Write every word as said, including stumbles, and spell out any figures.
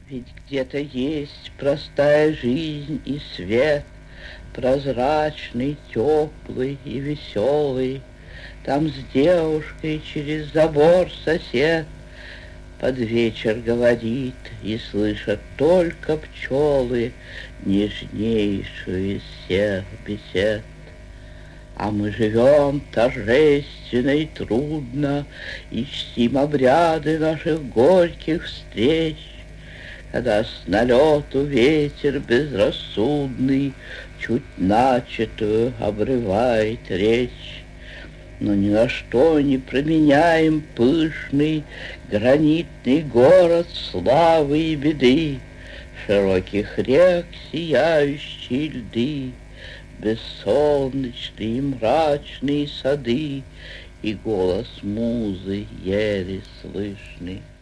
Ведь где-то есть простая жизнь и свет, прозрачный, теплый и веселый. Там с девушкой через забор сосед под вечер говорит, и слышат только пчелы нежнейшую из всех бесед. А мы живем торжественно и трудно, и чтим обряды наших горьких встреч, когда с налету ветер безрассудный чуть начатую обрывает речь. Но ни на что не променяем пышный гранитный город славы и беды, широких рек сияющие льды, бессолнечные и мрачные сады и голос музы еле слышный.